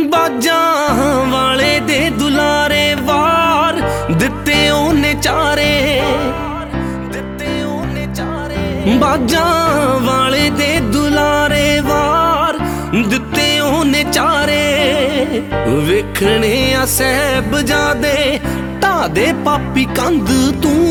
ਬਾਜਾਂ ਵਾਲੇ ਦੇ ਦੁਲਾਰੇ ਵਾਰ ਦਿੱਤੇ ਉਹਨੇ ਚਾਰੇ, ਬਾਜਾਂ ਵਾਲੇ ਦੇ ਦੁਲਾਰੇ ਵਾਰ ਦਿੱਤੇ ਉਹਨੇ ਚਾਰੇ। ਵੇਖਣੇ ਆ ਸਾਹਿਬਜ਼ਾਦੇ ਢਾਹ ਦੇ ਪਾਪੀ ਕੰਧ ਤੂੰ,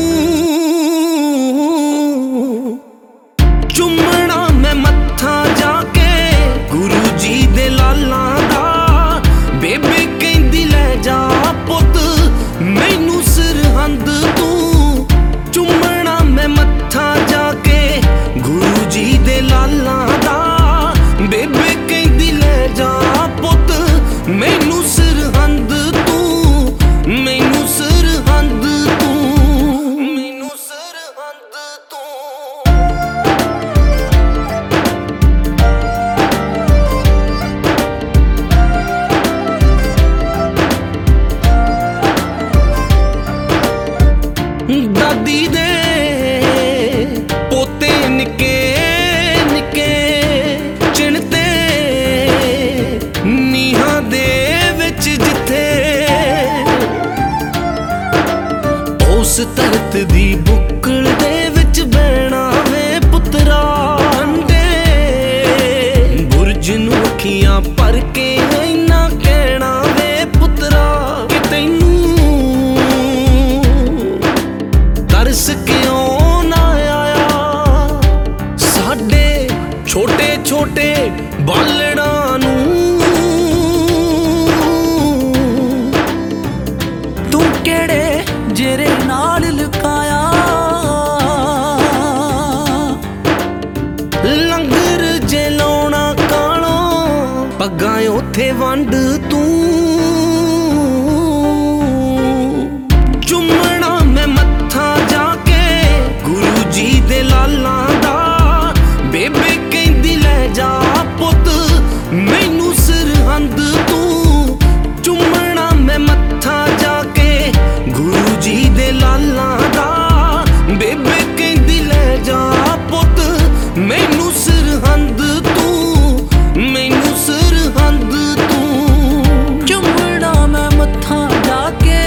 ਚੁੰਮਣਾ ਮੈਂ ਮੱਥਾ ਜਾ ਕੇ ਗੁਰੂ ਜੀ ਦੇ ਲਾਲਾਂ ਦਾ। ਬੇਬੇ ਕਹਿੰਦੀ ਲੈ ਜਾ ਪੁੱਤ ਮੈਨੂੰ ਸਰਹੰਦ ਤੂੰ, ਚੁੰਮਣਾ ਮੈਂ ਮੱਥਾ ਜਾ ਕੇ ਗੁਰੂ ਜੀ ਦੇ ਲਾਲਾਂ ਦਾ। ਬੇਬੇ ਕਹਿੰਦੀ ਲੈ ਜਾ ਪੁੱਤ ਮੈਨੂੰ ਸਰਹੰਦ ਤੂੰ, ਮੈਨੂੰ ਸਰਹੰਦ ਤੂੰ, ਮੈਨੂੰ ਸਰਹੰਦ ਤੂੰ। ਦਾਦੀ ਦੇ ਪੋਤੇ ਨਿੱਕੇ ਨਿੱਕੇ ਚਿਣਤੇ ਨੀਹਾਂ ਦੇ ਵਿੱਚ ਜਿੱਥੇ ਉਸ ਧਰਤ ਦੀ ਬੁੱਕਲ ਦੇ ਵਿੱਚ ਬਹਿਣਾ ਵੇ ਪੁੱਤਰਾ ਅੰਡੇ। ਬੁਰਜ ਨੂੰ ਅੱਖੀਆਂ ਭਰ ਕੇ ਇੰਨਾ ਕਹਿਣਾ ਵੇ ਪੁੱਤਰਾ ਕਿ ਤੈਨੂੰ ਤਰਸ ਕਿਉਂ ਨਾ ਆਇਆ ਸਾਡੇ ਛੋਟੇ ਛੋਟੇ ਬਾਲੜਾਂ ਨੂੰ। ਤੂੰ ਕਿਹੜੇ ਜੇਰੇ ਨਾਲ ਲੁਕਾਇਆ ਲੰਗਰ ਜੇ ਲਾਉਣਾ ਕਾਲੋਂ ਪੱਗਾਂ ਉੱਥੇ ਵੰਡ ਤੂੰ, ਚੁੰਮਣਾ ਮੈਂ ਮੱਥਾ ਜਾ ਕੇ ਗੁਰੂ ਜੀ ਦੇ ਲਾਲਾਂ ਦਾ। ਬੇਬੇ ਕਹਿੰਦੀ ਲੈ ਜਾ ਪੁੱਤ ਮੈਨੂੰ ਸਰਹੰਦ ਤੂੰ, ਚੁੰਮਣਾ ਮੈਂ ਮੱਥਾ ਜਾ ਕੇ ਗੁਰੂ ਜੀ ਦੇ ਲਾਲਾਂ ਦਾ। ਬੇਬੇ ਕਹਿੰਦੀ ਲੈ ਜਾ ਪੁੱਤ ਮੈਨੂੰ ਸਰਹੰਦ ਤੂੰ, ਮੈਨੂੰ ਸਰਹੰਦ ਤੂੰ। ਚੁੰਮਣਾ ਮੈਂ ਮੱਥਾ ਜਾ ਕੇ,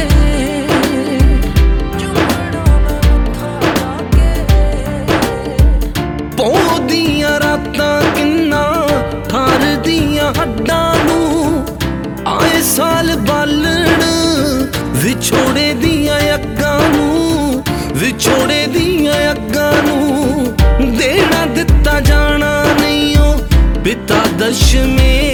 ਚੁੰਮਣਾ ਮੈਂ ਮੱਥਾ ਜਾ ਕੇ। ਪੌਂ ਦੀਆਂ ਰਾਤਾਂ ਕਿੰਨਾ ਠਾਰਦੀਆਂ ਹੱਡਾਂ ਨੂੰ, ਆਏ ਸਾਲ ਬਾਲਣ ਵਿਛੋੜੇ ਦੀਆਂ ਅੱਗਾਂ ਨੂੰ, ਵਿਛੋੜੇ ਦੀਆਂ ਅੱਗਾਂ ਨੂੰ। ਦੇਣਾ ਦਿੱਤਾ ਜਾਣਾ ਨਹੀਂ ਓ ਪਿਤਾ ਦਸ਼ਮੇ